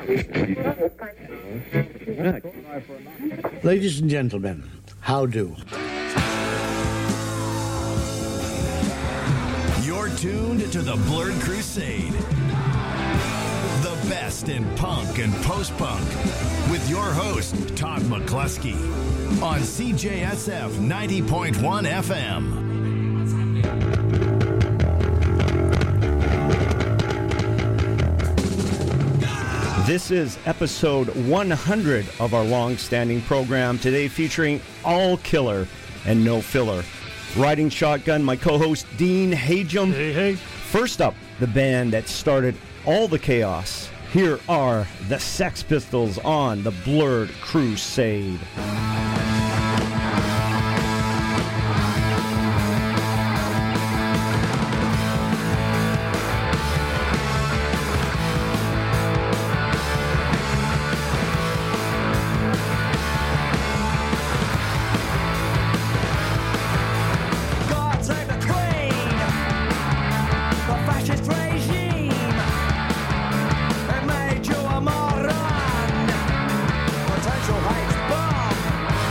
Ladies and gentlemen, how do? You're tuned to the Blurred Crusade. The best in punk and post-punk with your host, Todd McCluskey on CJSF 90.1 FM. This is episode 100 of our long-standing program, today featuring all killer and no filler. Riding shotgun, my co-host Dean Hajim. Hey. First up, the band that started all the chaos. Here are the Sex Pistols on the Blurred Crusade. Potential hate bomb.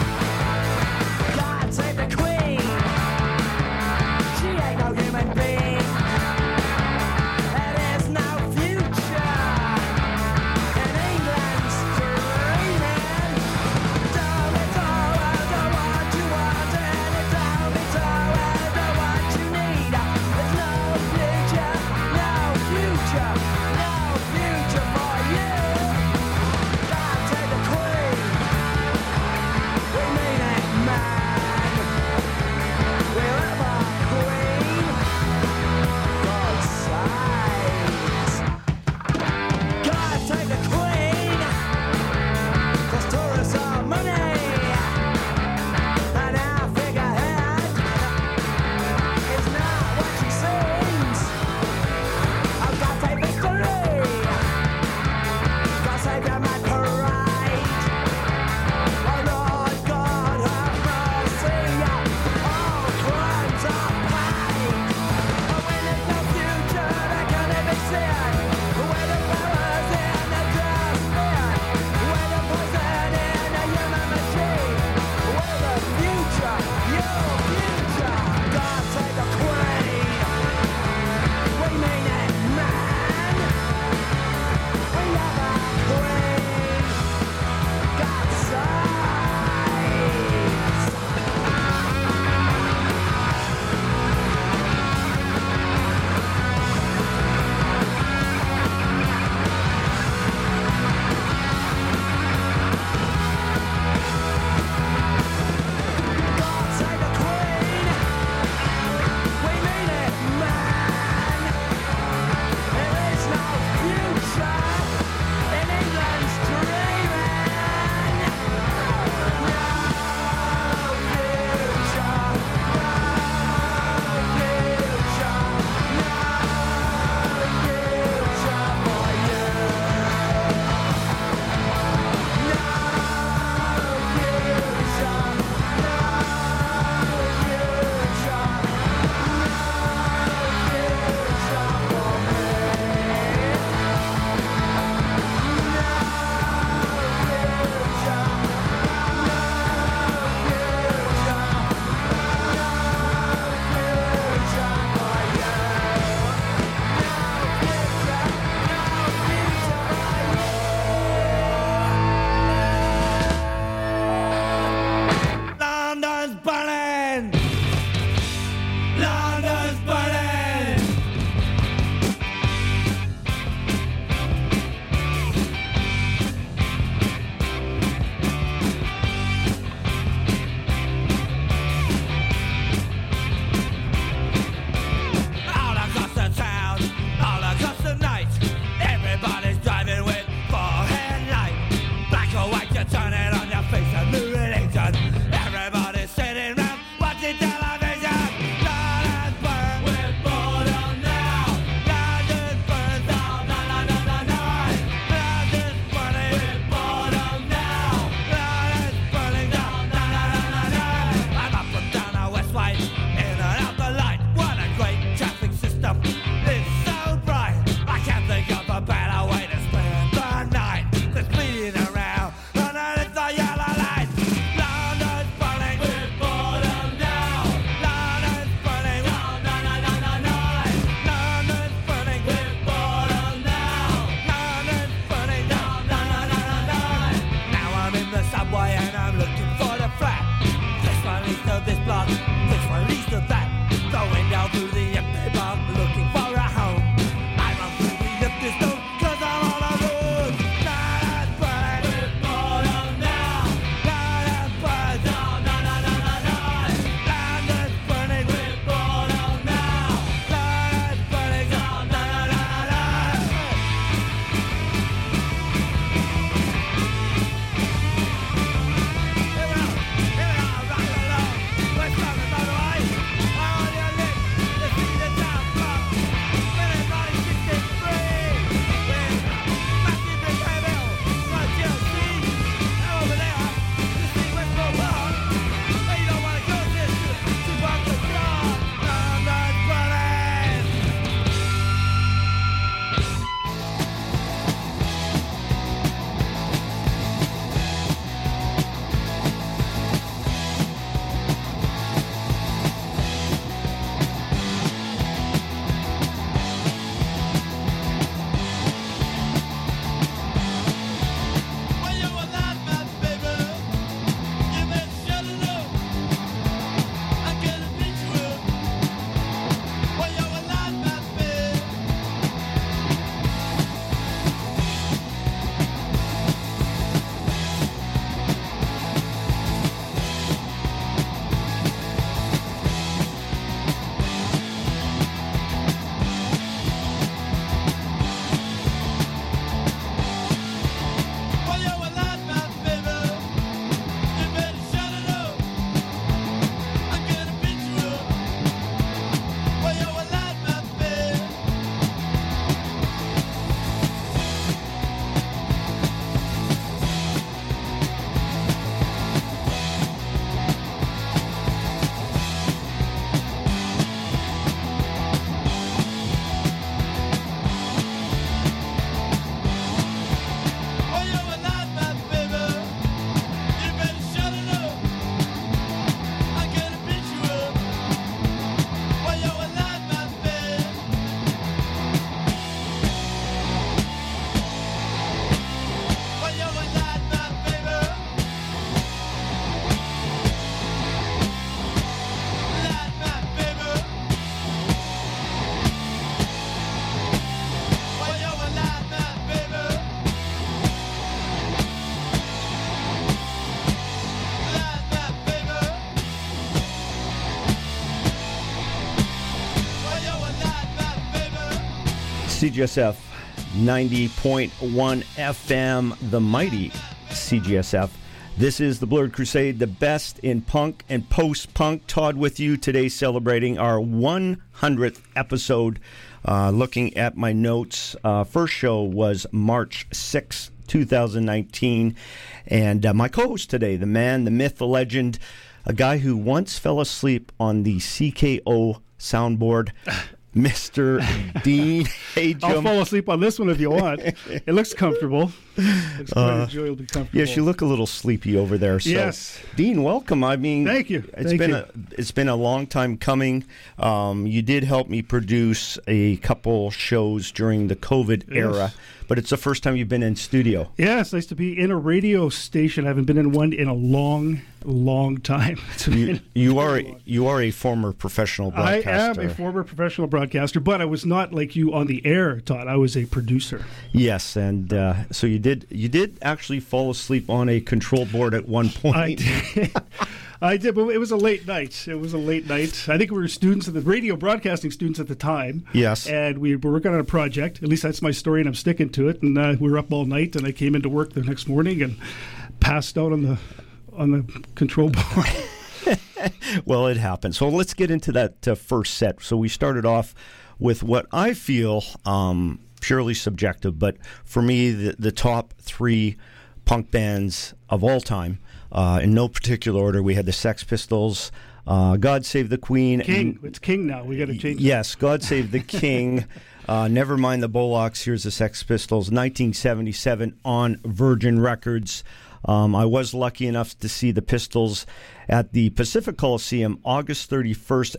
CGSF 90.1 FM, the mighty CGSF. This is the Blurred Crusade, the best in punk and post-punk. Todd with you today, celebrating our 100th episode. Looking at my notes, first show was March 6th, 2019. And my co-host today, the man, the myth, the legend, a guy who once fell asleep on the CKO soundboard, Mr. Dean Hagem. I'll fall asleep on this one if you want. It looks comfortable. It's quite enjoyably comfortable. Yes, you look a little sleepy over there. So, yes. Dean, welcome. I mean, thank you. It's been a long time coming. You did help me produce a couple shows during the COVID era, but it's the first time you've been in studio. Yeah, it's nice to be in a radio station. I haven't been in one in a long time. You are a former professional broadcaster. I am a former professional broadcaster, but I was not like you on the air, Todd. I was a producer. Yes, and so you did actually fall asleep on a control board at one point. I did, but it was a late night. I think we were students at the radio broadcasting students at the time. Yes. And we were working on a project. At least that's my story, and I'm sticking to it. And we were up all night, and I came into work the next morning and passed out on the control board. Well, it happened. So let's get into that first set. So we started off with what I feel purely subjective, but for me, the top three punk bands of all time. In no particular order, we had the Sex Pistols, God Save the Queen. King. It's King now. We got to change it. Yes, God Save the King. Never Mind the Bullocks. Here's the Sex Pistols, 1977 on Virgin Records. I was lucky enough to see the Pistols at the Pacific Coliseum August 31st,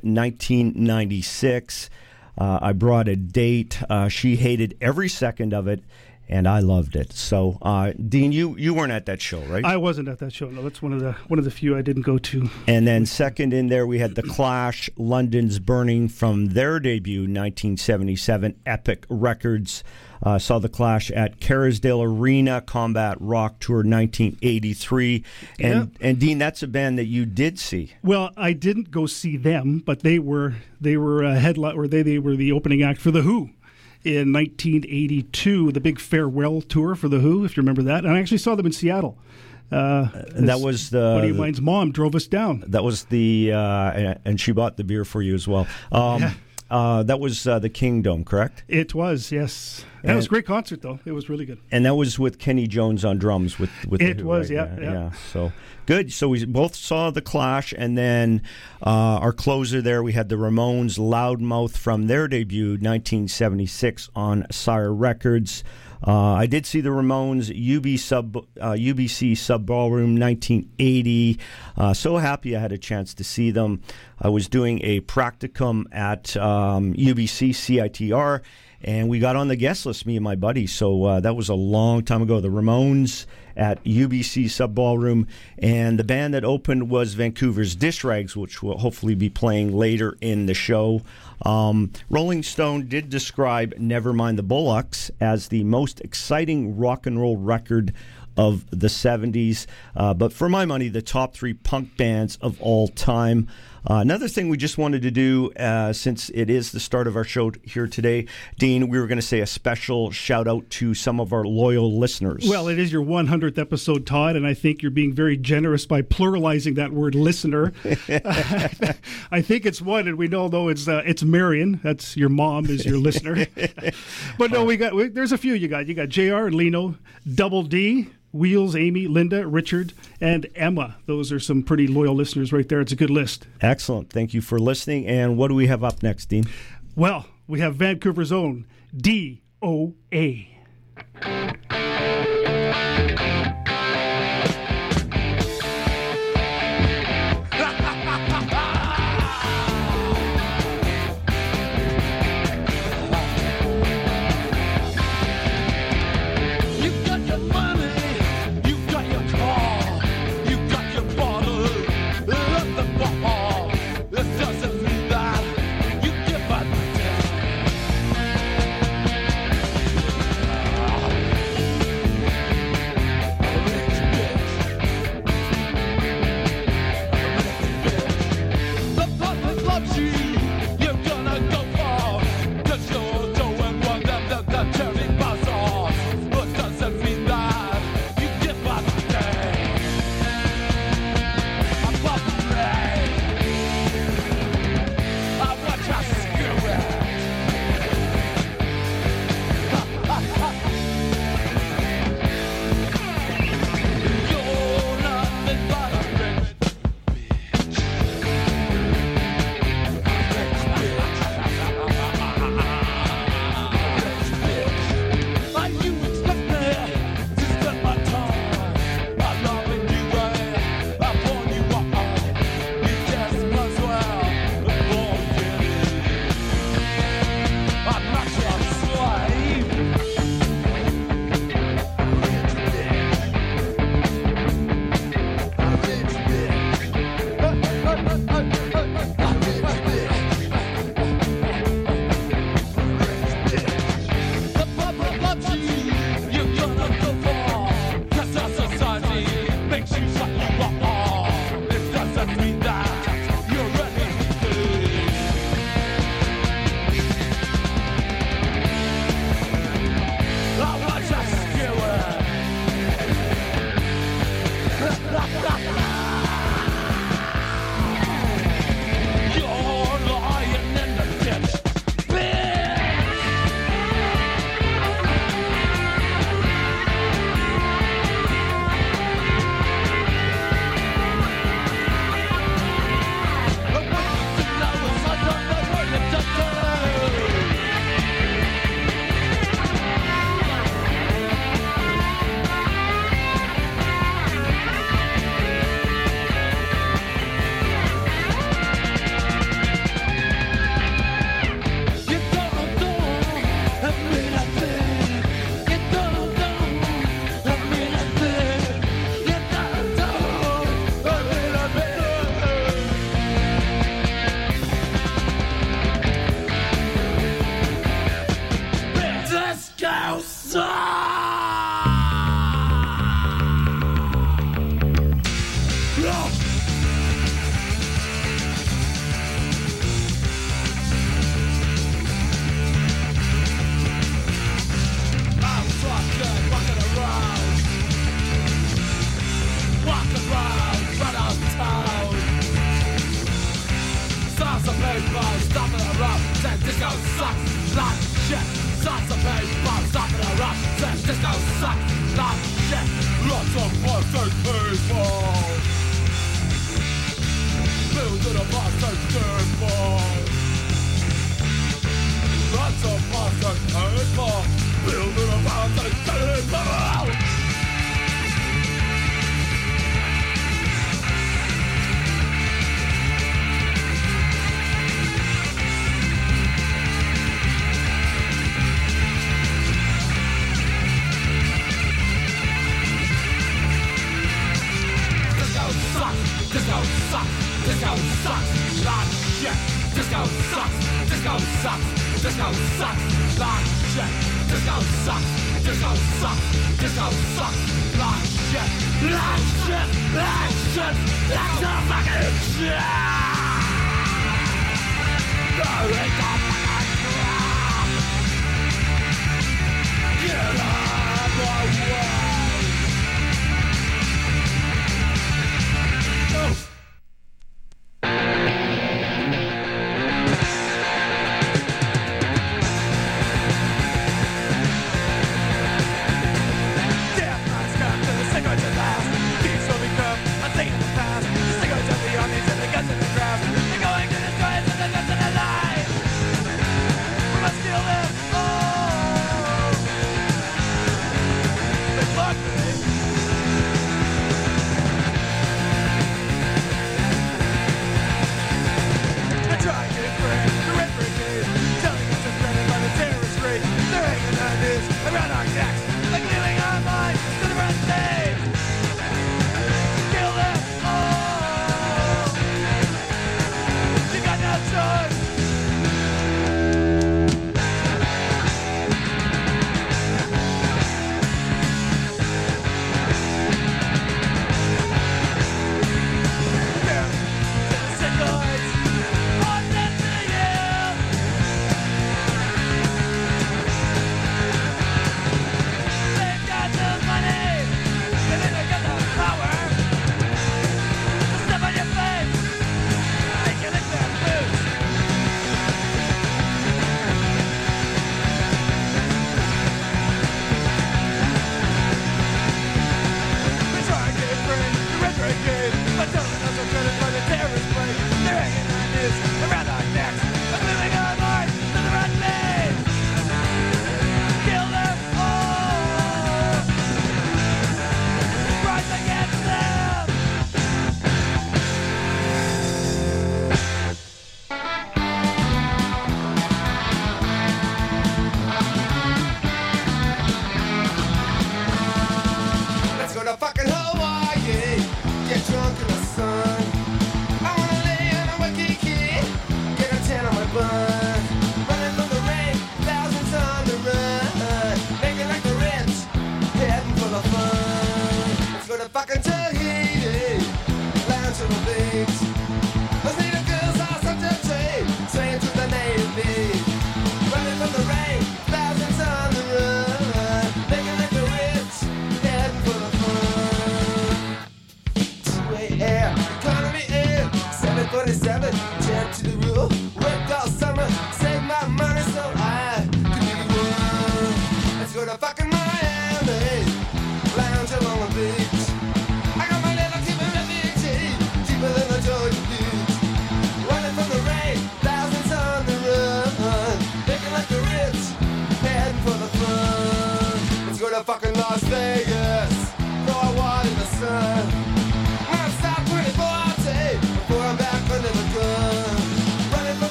1996. I brought a date. She hated every second of it, and I loved it. So, Dean, you weren't at that show, right? I wasn't at that show. No, that's one of the few I didn't go to. And then second in there, we had the Clash, London's Burning, from their debut, 1977, Epic Records. Saw the Clash at Kerrisdale Arena, Combat Rock Tour, 1983. And Dean, that's a band that you did see. Well, I didn't go see them, but they were a headline, or they were the opening act for The Who. In 1982, the big farewell tour for The Who, if you remember that. And I actually saw them in Seattle. And that was the buddy of mine's mom drove us down. That was the and she bought the beer for you as well. That was the Kingdom, correct? It was, yes. That was a great concert, though. It was really good. And that was with Kenny Jones on drums. With it the Who, was, right? yeah. So good. So we both saw the Clash, and then our closer there, we had the Ramones, Loudmouth, from their debut, 1976 on Sire Records. I did see the Ramones, UBC Sub Ballroom, 1980. So happy I had a chance to see them. I was doing a practicum at UBC CITR, and we got on the guest list, me and my buddy. So that was a long time ago. The Ramones at UBC Sub Ballroom, and the band that opened was Vancouver's Dish Rags, which will hopefully be playing later in the show. Rolling Stone did describe Nevermind the Bullocks as the most exciting rock and roll record of the 70s. But for my money, the top three punk bands of all time. Another thing we just wanted to do, since it is the start of our show here today, Dean, we were going to say a special shout out to some of our loyal listeners. Well, it is your 100th episode, Todd, and I think you're being very generous by pluralizing that word listener. I think it's one, and we know, though, it's Marion. That's your mom is your listener. But no, there's a few you got. You got JR and Lino, Double D, Wheels, Amy, Linda, Richard, and Emma. Those are some pretty loyal listeners right there. It's a good list. Excellent. Thank you for listening. And what do we have up next, Dean? Well, we have Vancouver's own DOA.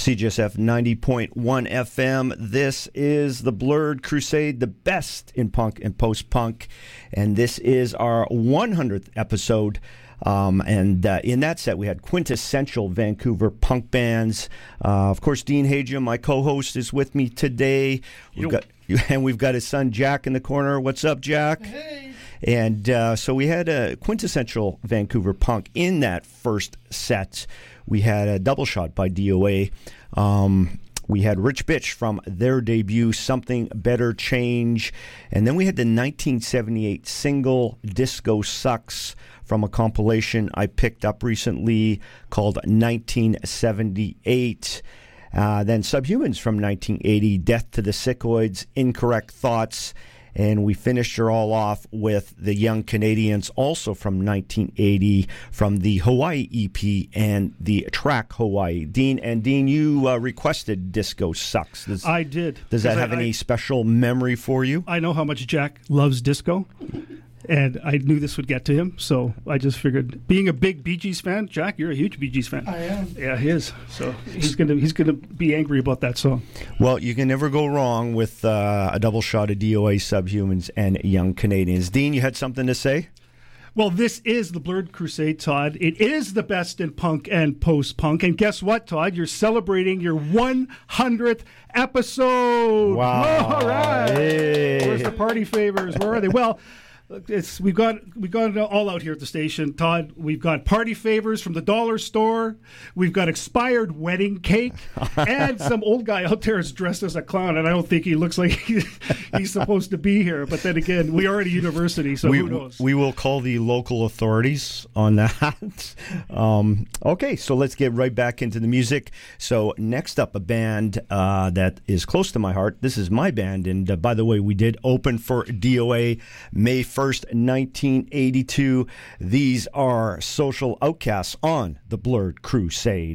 CJSF 90.1 FM. This is the Blurred Crusade, the best in punk and post-punk. And this is our 100th episode. And in that set, we had quintessential Vancouver punk bands. Of course, Dean Hagia, my co-host, is with me today. We've got his son, Jack, in the corner. What's up, Jack? Hey. And so we had a quintessential Vancouver punk in that first set. We had a double shot by DOA. We had Rich Bitch from their debut, Something Better Change. And then we had the 1978 single, Disco Sucks, from a compilation I picked up recently called 1978. Then Subhumans from 1980, Death to the Sickoids, Incorrect Thoughts. And we finished her all off with the Young Canadians, also from 1980, from the Hawaii EP and the track Hawaii. Dean, you requested Disco Sucks. I did. Does that have any special memory for you? I know how much Jack loves disco, and I knew this would get to him, so I just figured, being a big Bee Gees fan, Jack, you're a huge Bee Gees fan. I am. Yeah, he is. So he's gonna be angry about that song. Well, you can never go wrong with a double shot of DOA, Subhumans, and Young Canadians. Dean, you had something to say? Well, this is the Blurred Crusade, Todd. It is the best in punk and post-punk. And guess what, Todd? You're celebrating your 100th episode. Wow. All right. Hey. Where's the party favors? Where are they? Well, we've got it all out here at the station, Todd. We've got party favors from the dollar store. We've got expired wedding cake, and some old guy out there is dressed as a clown, and I don't think he looks like he's supposed to be here. But then again, we are at a university, so who knows? We will call the local authorities on that. Okay, so let's get right back into the music. So next up, a band that is close to my heart. This is my band, and by the way, we did open for DOA May 1st, 1982. These are Social Outcasts on the Blurred Crusade.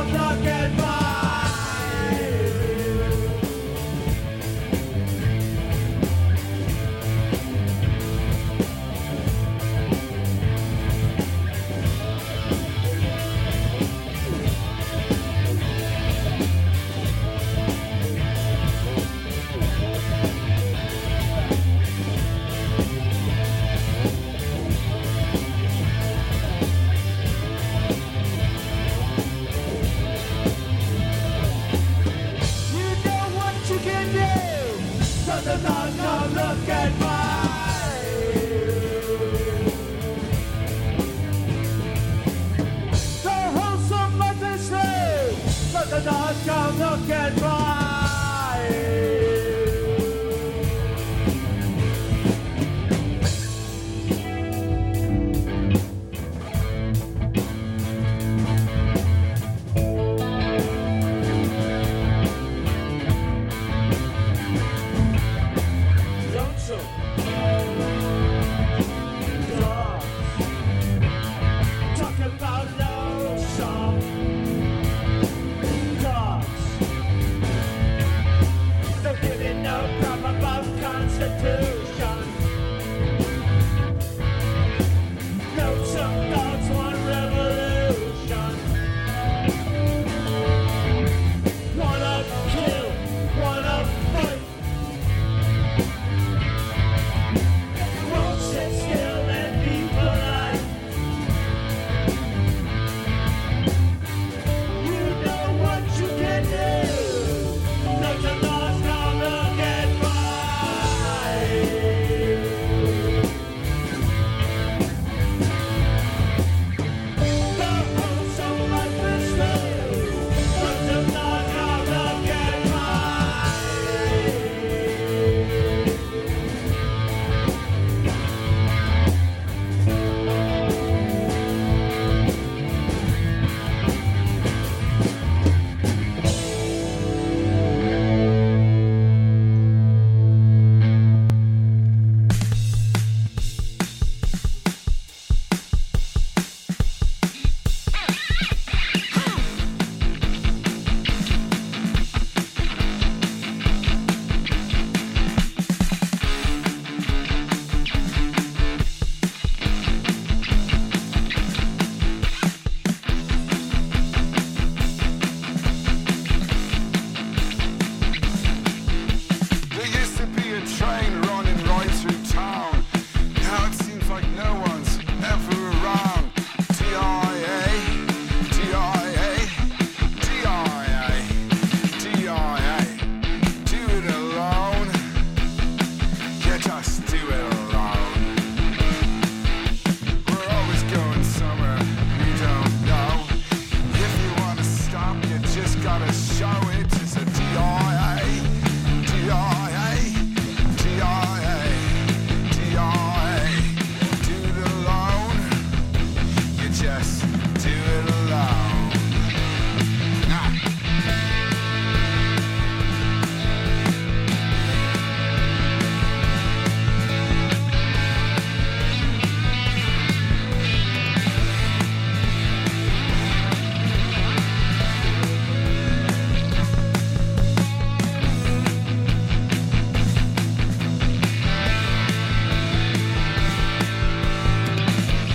punk rock and